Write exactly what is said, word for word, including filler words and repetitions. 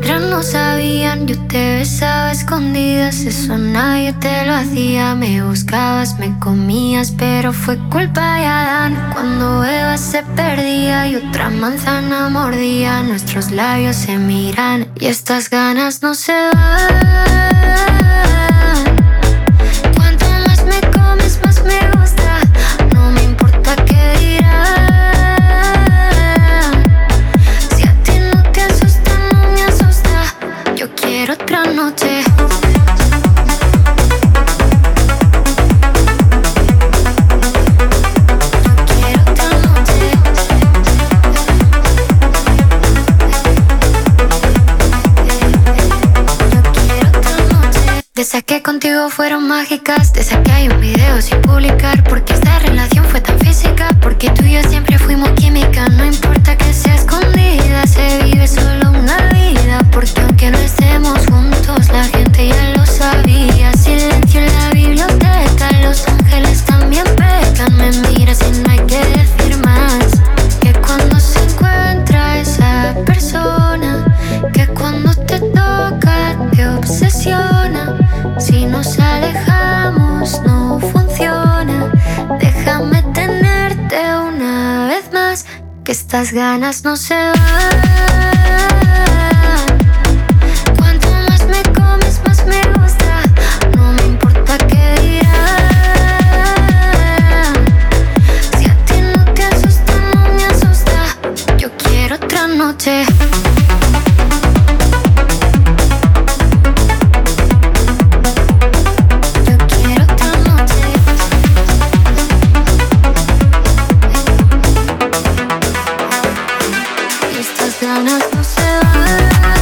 mientras no sabían, yo te besaba a escondidas. Eso nadie te lo hacía. Me buscabas, me comías, pero fue culpa de Adán. Cuando Eva se perdía y otra manzana mordía, nuestros labios se miran y estas ganas no se van. Cuanto más me comes, más me gusta. No me importa qué dirán. Si a ti no te asusta, no me asusta. Yo quiero otra noche. De esas que contigo fueron mágicas, de esas que hay un video sin publicar. Porque esta relación fue tan física, porque tú y yo siempre fuimos química. No importa que sea escondida, se vive solo una vida. Porque aunque no estemos juntos, la gente ya lo sabía. Silencio en la biblioteca, los ángeles también pecan. Me miras y no hay que decir más. Que cuando se encuentra esa persona, que cuando te toca te obsesiona. Si nos alejamos no funciona. Déjame tenerte una vez más, que estas ganas no se van. Cuanto más me comes, más me gusta. No me importa qué dirán. Si a ti no te asusta, no me asusta. Yo quiero otra noche. Ganas no se van.